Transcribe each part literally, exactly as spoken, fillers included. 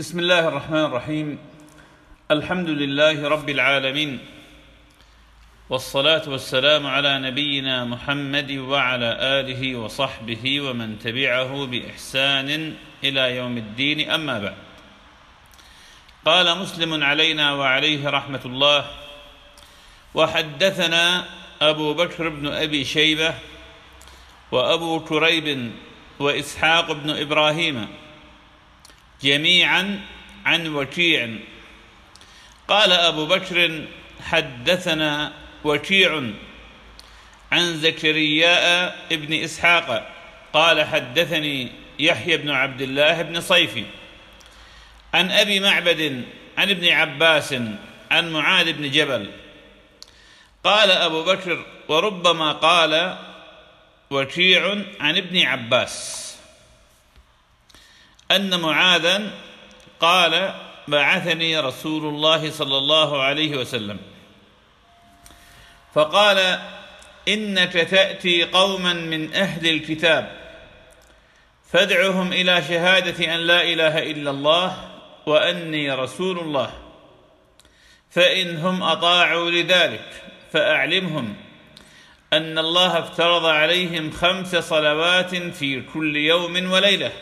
بسم الله الرحمن الرحيم. الحمد لله رب العالمين، والصلاة والسلام على نبينا محمد وعلى آله وصحبه ومن تبعه بإحسان إلى يوم الدين، أما بعد. قال مسلم علينا وعليه رحمة الله: وحدثنا أبو بكر بن أبي شيبة وأبو كريب وإسحاق بن إبراهيم جميعا عن وكيع. قال أبو بكر: حدثنا وكيع عن زكرياء بن إسحاق قال: حدثني يحيى بن عبد الله بن صيفي عن أبي معبد عن ابن عباس عن معاذ بن جبل. قال أبو بكر: وربما قال وكيع عن ابن عباس أن معاذا قال: بعثني رسول الله صلى الله عليه وسلم فقال: إنك تأتي قوما من أهل الكتاب فادعهم إلى شهادة أن لا إله إلا الله وأني رسول الله، فإنهم أطاعوا لذلك فأعلمهم أن الله افترض عليهم خمس صلوات في كل يوم وليلة،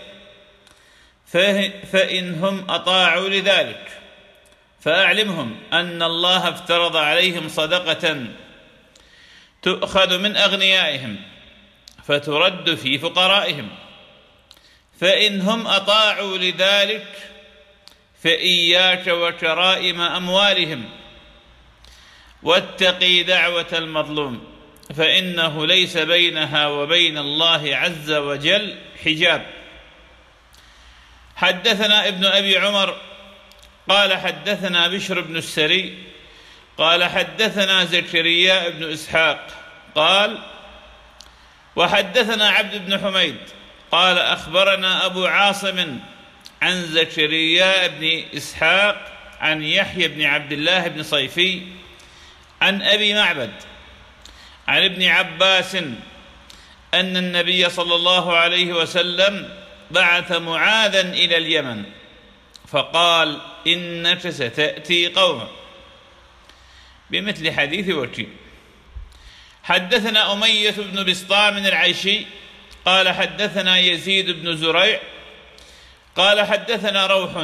فإنهم أطاعوا لذلك فأعلمهم أن الله افترض عليهم صدقة تؤخذ من أغنيائهم فترد في فقرائهم، فإنهم أطاعوا لذلك فإياك وكرائم أموالهم، واتقي دعوة المظلوم فإنه ليس بينها وبين الله عز وجل حجاب. حدثنا ابن أبي عمر قال: حدثنا بشر بن السري قال: حدثنا زكرياء بن إسحاق قال: وحدثنا عبد بن حميد قال: أخبرنا أبو عاصم عن زكرياء بن إسحاق عن يحيى بن عبد الله بن صيفي عن أبي معبد عن ابن عباس أن النبي صلى الله عليه وسلم بعث معاذا إلى اليمن فقال: إنك ستأتي قوما، بمثل حديث وكيع. حدثنا أمية بن بسطام العيشي قال: حدثنا يزيد بن زريع قال: حدثنا روح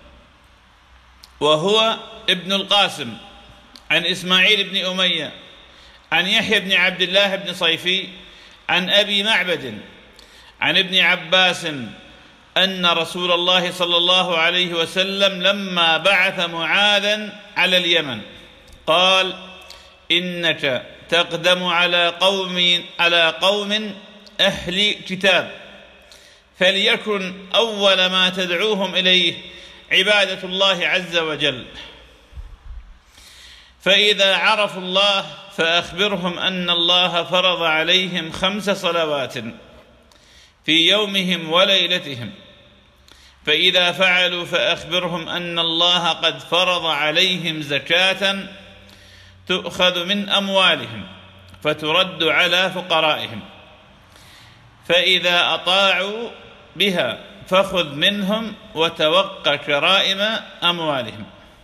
وهو ابن القاسم عن إسماعيل بن أمية عن يحيى بن عبد الله بن صيفي عن أبي معبد عن ابن عباس أن رسول الله صلى الله عليه وسلم لما بعث معاذا على اليمن قال: إنك تقدم على قوم على قوم أهل كتاب، فليكن أول ما تدعوهم إليه عبادة الله عز وجل، فإذا عرفوا الله فأخبرهم أن الله فرض عليهم خمس صلوات في يومهم وليلتهم، فإذا فعلوا فأخبرهم أن الله قد فرض عليهم زكاة تؤخذ من أموالهم فترد على فقرائهم، فإذا أطاعوا بها فخذ منهم وتوقى كرائم أموالهم.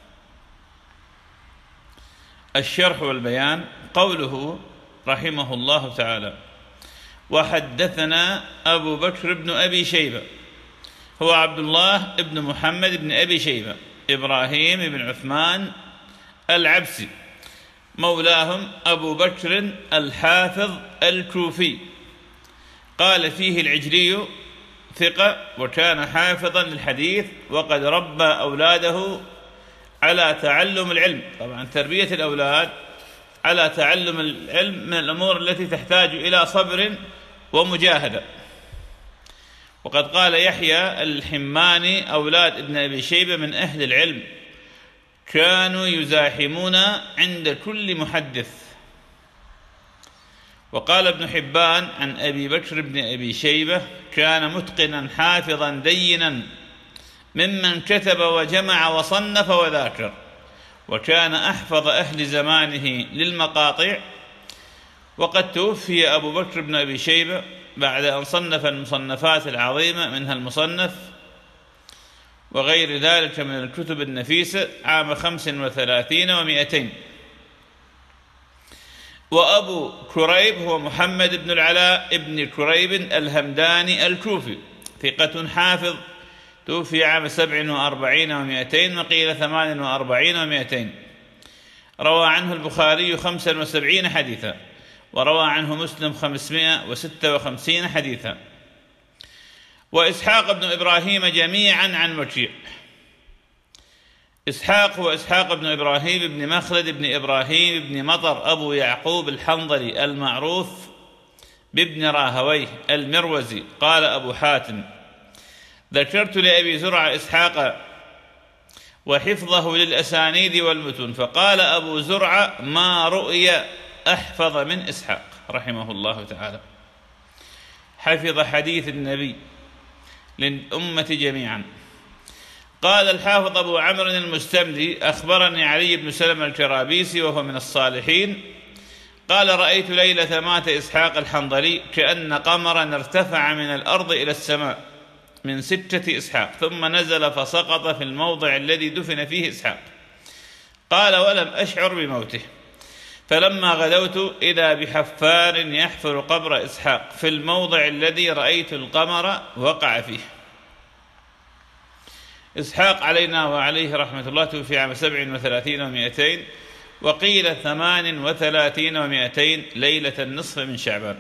الشرح والبيان. قوله رحمه الله تعالى: وحدثنا أبو بكر بن أبي شيبة، هو عبد الله بن محمد بن أبي شيبة إبراهيم بن عثمان العبسي، مولاهم أبو بكر الحافظ الكوفي. قال فيه العجلي: ثقة، وكان حافظا للحديث وقد ربى أولاده على تعلم العلم. طبعا تربية الأولاد على تعلم العلم من الأمور التي تحتاج إلى صبر ومجاهدة. وقد قال يحيى الحماني: أولاد ابن أبي شيبة من أهل العلم كانوا يزاحمون عند كل محدث. وقال ابن حبان عن أبي بكر بن أبي شيبة: كان متقنا حافظا دينا ممن كتب وجمع وصنف وذاكر، وكان أحفظ أهل زمانه للمقاطع. وقد توفي أبو بكر بن أبي شيبة بعد أن صنف المصنفات العظيمة، منها المصنف وغير ذلك من الكتب النفيسة عام خمس وثلاثين ومئتين. وأبو كريب هو محمد بن العلاء بن كريب الهمداني الكوفي، ثقة حافظ، توفي عام سبع وأربعين ومئتين، وقيل ثمان وأربعين ومئتين. روى عنه البخاري خمسا وسبعين حديثا، وروى عنه مسلم خمسمائة وستة وخمسين حديثا. وإسحاق بن إبراهيم جميعا عن وكيع. إسحاق هو إسحاق بن إبراهيم بن مخلد بن إبراهيم بن مطر أبو يعقوب الحنظلي المعروف بابن راهويه المروزي. قال أبو حاتم: ذكرت لأبي زرع إسحاق وحفظه للأسانيد والمتون، فقال أبو زرع: ما رؤي أحفظ من إسحاق رحمه الله تعالى. حفظ حديث النبي للأمة جميعا. قال الحافظ أبو عمرو المستملي: أخبرني علي بن سلمة الكرابيسي وهو من الصالحين قال: رأيت ليلة مات إسحاق الحنظلي كأن قمرا ارتفع من الأرض إلى السماء من ستة إسحاق، ثم نزل فسقط في الموضع الذي دفن فيه إسحاق. قال: ولم أشعر بموته، فلما غدوت إذا بحفار يحفر قبر إسحاق في الموضع الذي رأيت القمر وقع فيه. إسحاق علينا وعليه رحمة الله توفي عام سبع وثلاثين ومئتين، وقيل ثمان وثلاثين ومئتين، ليلة النصف من شعبان.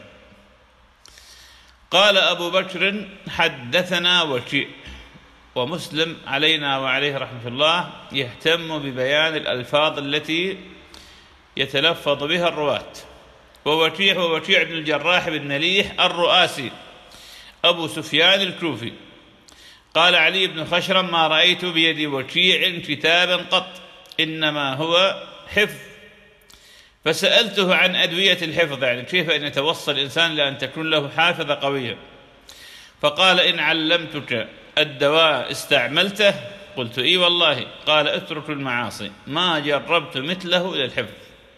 قال أبو بكر: حدثنا وكيع. ومسلم علينا وعليه رحمة الله يهتم ببيان الألفاظ التي يتلفظ بها الرواة. ووكيع هو وكيع بن الجراح بن مليح الرؤاسي أبو سفيان الكوفي. قال علي بن خشرم: ما رأيت بيد وكيع كتابا قط، إنما هو حفظ. فسألته عن أدوية الحفظ، يعني كيف أن يتوصل الإنسان لأن تكون له حافظة قوية. فقال: إن علمتك الدواء استعملته؟ قلت: إي والله. قال: اترك المعاصي، ما جربت مثله للحفظ.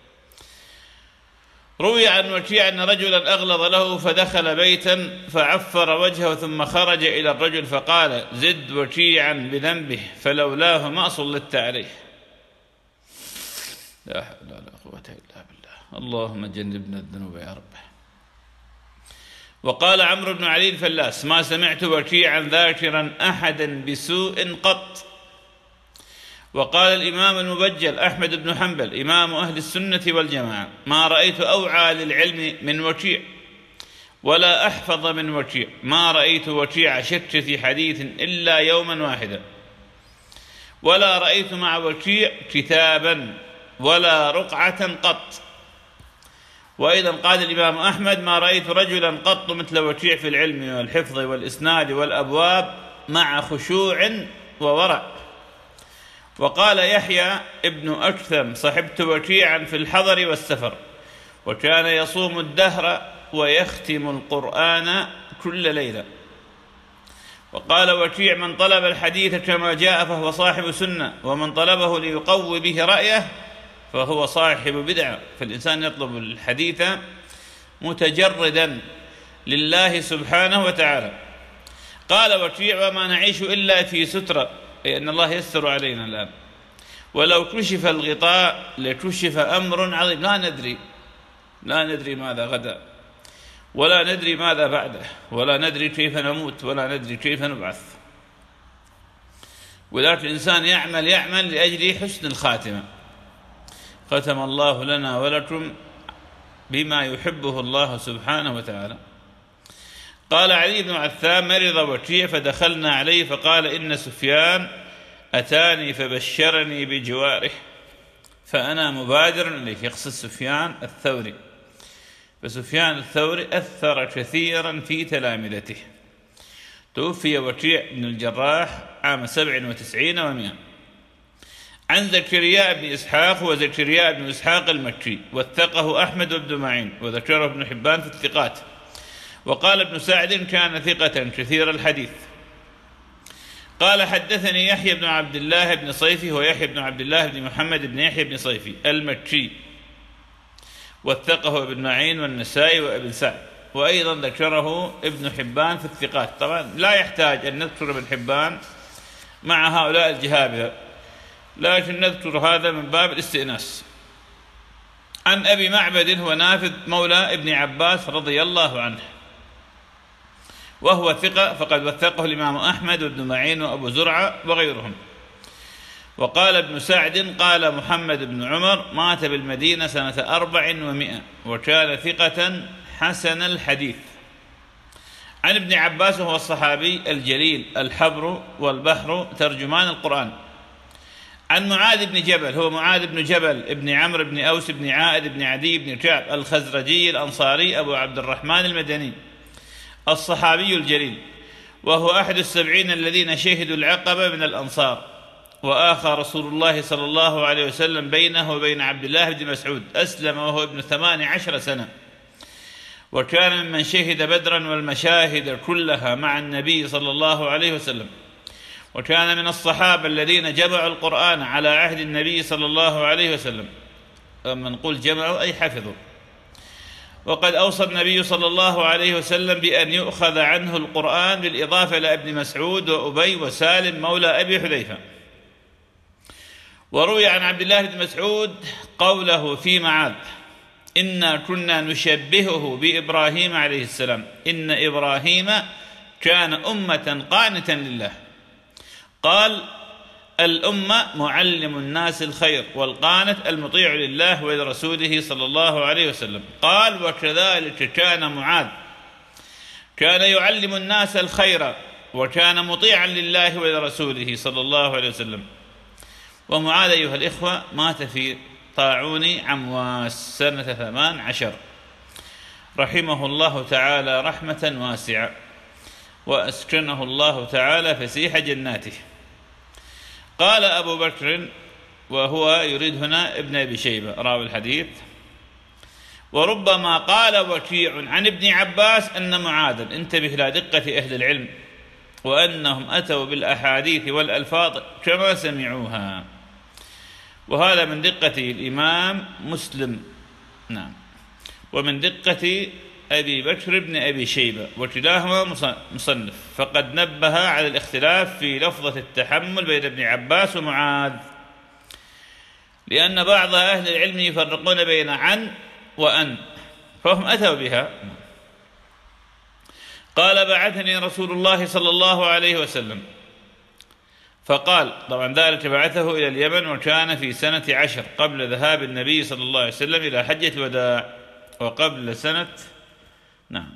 روي عن وكيع أن رجلا أغلظ له فدخل بيتا فعفر وجهه ثم خرج إلى الرجل فقال: زد وكيعا بذنبه فلولاه ما صلت عليه. لا حول ولا قوة إلا بالله. اللهم جنبنا الذنوب يا رب. وقال عمرو بن علي الفلاس: ما سمعت وكيعا ذاكرا أحدا بسوء قط. وقال الإمام المبجل أحمد بن حنبل إمام أهل السنة والجماعة: ما رأيت أوعى للعلم من وكيع ولا أحفظ من وكيع، ما رأيت وكيع شك في حديث إلا يوما واحدا، ولا رأيت مع وكيع كتابا ولا رقعة قط. وأيضا قال الإمام أحمد: ما رأيت رجلا قط مثل وكيع في العلم والحفظ والإسناد والأبواب مع خشوع وورع. وقال يحيى ابن أكثم: صحبت وكيعا في الحضر والسفر، وكان يصوم الدهر ويختم القرآن كل ليلة. وقال وكيع: من طلب الحديث كما جاء فهو صاحب سنة، ومن طلبه ليقوي به رأيه فهو صاحب بدعة. فالإنسان يطلب الحديث متجردا لله سبحانه وتعالى. قال وكيع: وما نعيش إلا في سترة، أي أن الله يستر علينا الآن، ولو كشف الغطاء لكشف أمر عظيم، لا ندري لا ندري ماذا غدا، ولا ندري ماذا بعده، ولا ندري كيف نموت، ولا ندري كيف نبعث. ولكن الإنسان يعمل يعمل لأجل حسن الخاتمة. ختم الله لنا ولكم بما يحبه الله سبحانه وتعالى. قال علي بن عثام: مرض وكيع فدخلنا عليه فقال: إن سفيان أتاني فبشرني بجواره فأنا مبادر إليه. يقصد سفيان الثوري، فسفيان الثوري أثر كثيرا في تلامذته. توفي وكيع بن الجراح عام سبع وتسعين ومئة. عن زكريا بن إسحاق وزكريا بن إسحاق المكي، وثقه أحمد بن معين، وذكره ابن حبان في الثقات. وقال ابن سعد: كان ثقة كثير الحديث. قال حدثني يحيى بن عبد الله بن صيفي، ويحيى بن عبد الله بن محمد بن يحيى بن صيفي المكي، وثقه ابن معين والنسائي وابن سعد، وأيضا ذكره ابن حبان في الثقات. طبعا لا يحتاج أن نذكر ابن حبان مع هؤلاء الجهابذة، لكن نذكر هذا من باب الاستئناس. عن أبي معبد هو نافذ مولى ابن عباس رضي الله عنه، وهو ثقة، فقد وثقه الإمام أحمد وابن معين وأبو زرعة وغيرهم. وقال ابن سعد قال محمد بن عمر مات بالمدينة سنة أربع ومئة، وكان ثقة حسن الحديث. عن ابن عباس وهو الصحابي الجليل الحبر والبحر ترجمان القرآن. عن معاذ بن جبل هو معاذ بن جبل ابن عمرو بن أوس بن عائد بن عدي بن كعب الخزرجي الأنصاري أبو عبد الرحمن المدني الصحابي الجليل، وهو أحد السبعين الذين شهدوا العقبة من الأنصار. وآخى رسول الله صلى الله عليه وسلم بينه وبين عبد الله بن مسعود، أسلم وهو ابن ثمان عشر سنة، وكان ممن شهد بدرا والمشاهد كلها مع النبي صلى الله عليه وسلم، وكان من الصحابة الذين جمعوا القرآن على عهد النبي صلى الله عليه وسلم. لما نقول جمعوا أي حفظوا. وقد أوصى النبي صلى الله عليه وسلم بأن يؤخذ عنه القرآن بالإضافة إلى ابن مسعود وأبي وسالم مولى أبي حذيفة. وروي عن عبد الله بن مسعود قوله في معاذ: إنا كنا نشبهه بإبراهيم عليه السلام، إن إبراهيم كان أمة قانتا لله. قال: الأمة معلم الناس الخير، والقانت المطيع لله ولرسوله صلى الله عليه وسلم. قال: وكذلك كان معاذ، كان يعلم الناس الخير وكان مطيعا لله ولرسوله صلى الله عليه وسلم. ومعاذ أيها الإخوة مات في طاعون عمواس سنة ثمان عشر، رحمه الله تعالى رحمة واسعة، وأسكنه الله تعالى فسيح جناته. قال أبو بكر، وهو يريد هنا ابن أبي شيبة راوي الحديث: وربما قال وكيع عن ابن عباس أن معاذا، انتبه إلى دقة أهل العلم، وأنهم أتوا بالأحاديث والألفاظ كما سمعوها، وهذا من دقة الإمام مسلم، نعم، ومن دقة أبي بكر بن أبي شيبة، وكلاهما مصنف، فقد نبه على الاختلاف في لفظة التحمل بين ابن عباس ومعاذ، لأن بعض أهل العلم يفرقون بين عن وأن، فهم أتوا بها. قال: بعثني رسول الله صلى الله عليه وسلم، فقال، طبعا ذلك بعثه إلى اليمن، وكان في سنة عشر قبل ذهاب النبي صلى الله عليه وسلم إلى حجة الوداع، وقبل سنة، نعم،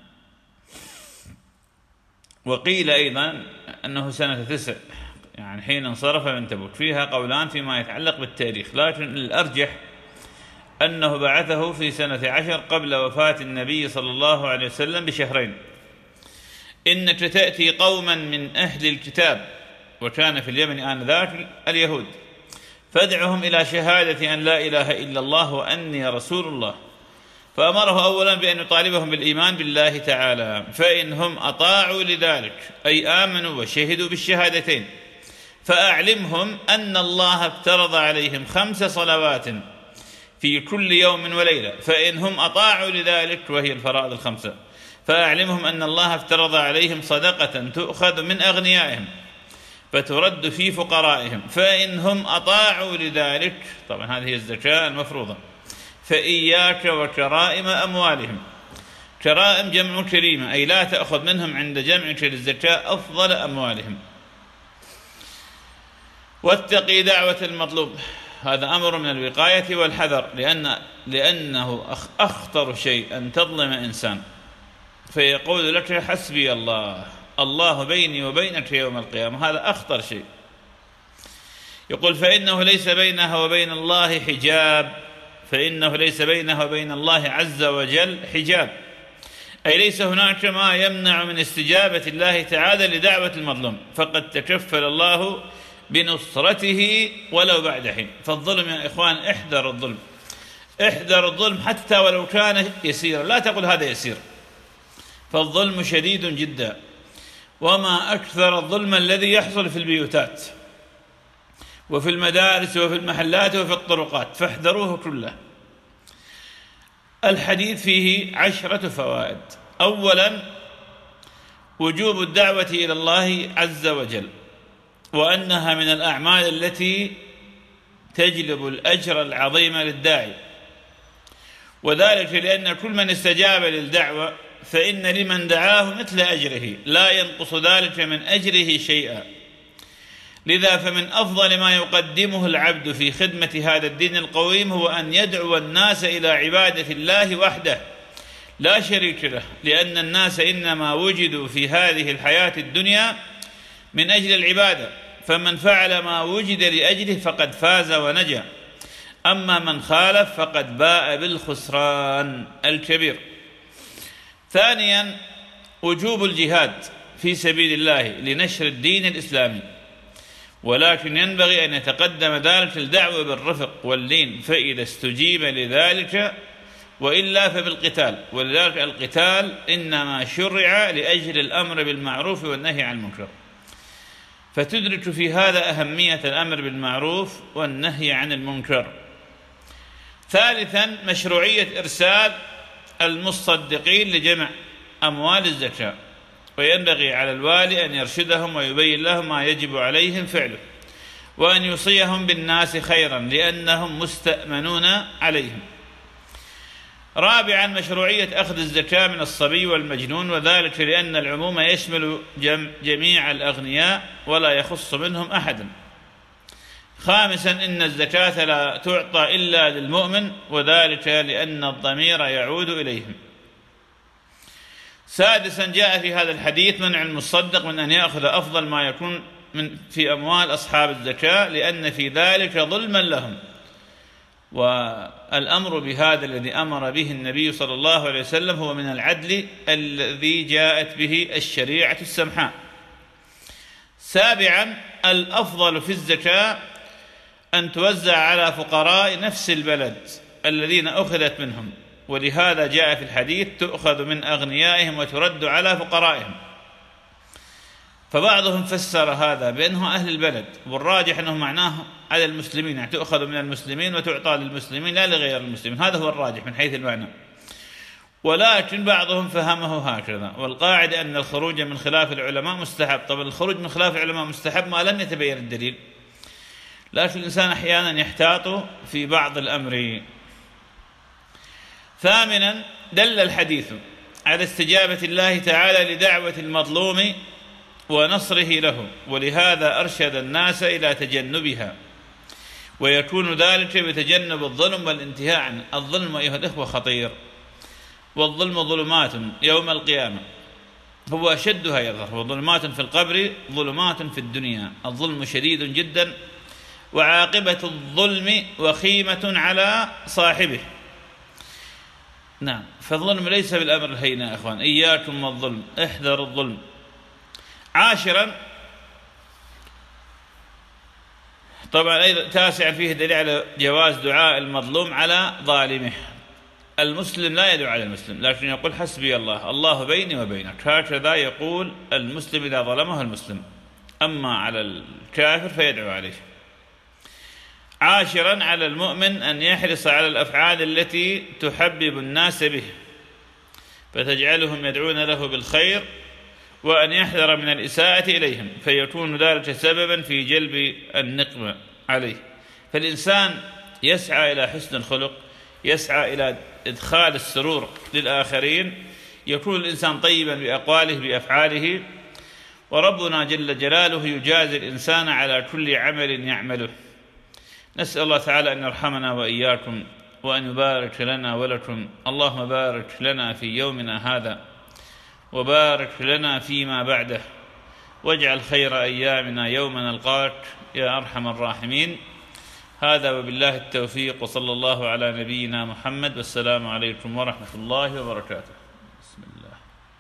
وقيل أيضا أنه سنة تسع، يعني حين انصرف من تبوك. فيها قولان فيما يتعلق بالتاريخ، لكن الأرجح أنه بعثه في سنة عشر قبل وفاة النبي صلى الله عليه وسلم بشهرين. إنك تأتي قوما من أهل الكتاب، وكان في اليمن آنذاك اليهود، فادعهم إلى شهادة أن لا إله إلا الله وأني رسول الله. فأمره أولا بأن يطالبهم بالإيمان بالله تعالى، فإنهم أطاعوا لذلك أي آمنوا وشهدوا بالشهادتين، فأعلمهم أن الله افترض عليهم خمس صلوات في كل يوم وليلة، فإنهم أطاعوا لذلك وهي الفرائض الخمسة، فأعلمهم أن الله افترض عليهم صدقة تؤخذ من أغنيائهم فترد في فقرائهم، فإنهم أطاعوا لذلك، طبعا هذه الزكاة المفروضة، فإياك وكرائم أموالهم. كرائم جمع كريمة، أي لا تأخذ منهم عند جمعك للزكاة أفضل أموالهم. واتقي دعوة المطلوب، هذا أمر من الوقاية والحذر، لأن لأنه أخطر شيء أن تظلم إنسان فيقول لك حسبي الله، الله بيني وبينك يوم القيامة، هذا أخطر شيء. يقول: فإنه ليس بينها وبين الله حجاب، فإنه ليس بينها وبين الله عز وجل حجاب، أي ليس هناك ما يمنع من استجابة الله تعالى لدعوة المظلوم، فقد تكفل الله بنصرته ولو بعد حين. فالظلم يا إخوان، احذر الظلم، احذر الظلم حتى ولو كان يسيرا، لا تقل هذا يسير، فالظلم شديد جدا. وما أكثر الظلم الذي يحصل في البيوتات وفي المدارس وفي المحلات وفي الطرقات، فاحذروه كله. الحديث فيه عشرة فوائد. أولا، وجوب الدعوة إلى الله عز وجل، وأنها من الأعمال التي تجلب الأجر العظيم للداعي، وذلك لأن كل من استجاب للدعوة فإن لمن دعاه مثل أجره لا ينقص ذلك من أجره شيئا. لذا فمن أفضل ما يقدمه العبد في خدمة هذا الدين القويم هو أن يدعو الناس إلى عبادة الله وحده لا شريك له، لأن الناس إنما وجدوا في هذه الحياة الدنيا من أجل العبادة، فمن فعل ما وجد لأجله فقد فاز ونجا، أما من خالف فقد باء بالخسران الكبير. ثانيا وجوب الجهاد في سبيل الله لنشر الدين الإسلامي، ولكن ينبغي أن يتقدم ذلك الدعوة بالرفق واللين، فإذا استجيب لذلك وإلا فبالقتال، ولذلك القتال إنما شرع لأجل الأمر بالمعروف والنهي عن المنكر، فتدرك في هذا أهمية الأمر بالمعروف والنهي عن المنكر. ثالثا مشروعية إرسال المصدقين لجمع أموال الزكاة، وينبغي على الوالي أن يرشدهم ويبين لهم ما يجب عليهم فعله، وأن يوصيهم بالناس خيرا لأنهم مستأمنون عليهم. رابعا مشروعية أخذ الزكاة من الصبي والمجنون، وذلك لأن العموم يشمل جميع الأغنياء ولا يخص منهم أحدا. خامسا إن الزكاة لا تعطى إلا للمؤمن، وذلك لأن الضمير يعود إليهم. سادسا جاء في هذا الحديث منع المصدق من أن يأخذ أفضل ما يكون من في أموال أصحاب الزكاة، لأن في ذلك ظلما لهم، والأمر بهذا الذي أمر به النبي صلى الله عليه وسلم هو من العدل الذي جاءت به الشريعة السمحاء. سابعا الأفضل في الزكاة أن توزع على فقراء نفس البلد الذين أخذت منهم، ولهذا جاء في الحديث تؤخذ من أغنيائهم وترد على فقرائهم. فبعضهم فسر هذا بأنه أهل البلد، والراجح أنه معناه على المسلمين، يعني تؤخذ من المسلمين وتعطى للمسلمين لا لغير المسلمين، هذا هو الراجح من حيث المعنى. ولكن بعضهم فهمه هكذا، والقاعدة أن الخروج من خلاف العلماء مستحب. طبعا الخروج من خلاف العلماء مستحب ما لم يتبين الدليل، لكن الإنسان أحيانا يحتاط في بعض الأمر. ثامنا دل الحديث على استجابة الله تعالى لدعوة المظلوم ونصره له، ولهذا أرشد الناس إلى تجنبها، ويكون ذلك بتجنب الظلم والانتهاء عنه. الظلم أيها الإخوة خطير، والظلم ظلمات يوم القيامة هو أشدها يظهر، وظلمات في القبر ظلمات في الدنيا. الظلم شديد جدا، وعاقبة الظلم وخيمة على صاحبه. نعم، فالظلم ليس بالأمر الهين يا أخوان، إياكم والظلم، احذروا الظلم. عاشرا طبعا أيضا تاسعا فيه دليل على جواز دعاء المظلوم على ظالمه. المسلم لا يدعو على المسلم، لكن يقول حسبي الله، الله بيني وبينك، هكذا يقول المسلم إذا ظلمه المسلم، أما على الكافر فيدعو عليه. عاشرا على المؤمن أن يحرص على الأفعال التي تحبب الناس به فتجعلهم يدعون له بالخير، وأن يحذر من الإساءة إليهم فيكون ذلك سببا في جلب النقمة عليه. فالإنسان يسعى إلى حسن الخلق، يسعى إلى إدخال السرور للآخرين، يكون الإنسان طيبا بأقواله بأفعاله، وربنا جل جلاله يجازي الإنسان على كل عمل يعمله. نسأل الله تعالى أن يرحمنا وإياكم، وأن يبارك لنا ولكم. اللهم بارك لنا في يومنا هذا، وبارك لنا فيما بعده، واجعل خير أيامنا يوم نلقاك يا أرحم الراحمين. هذا وبالله التوفيق، وصلى الله على نبينا محمد، والسلام عليكم ورحمة الله وبركاته.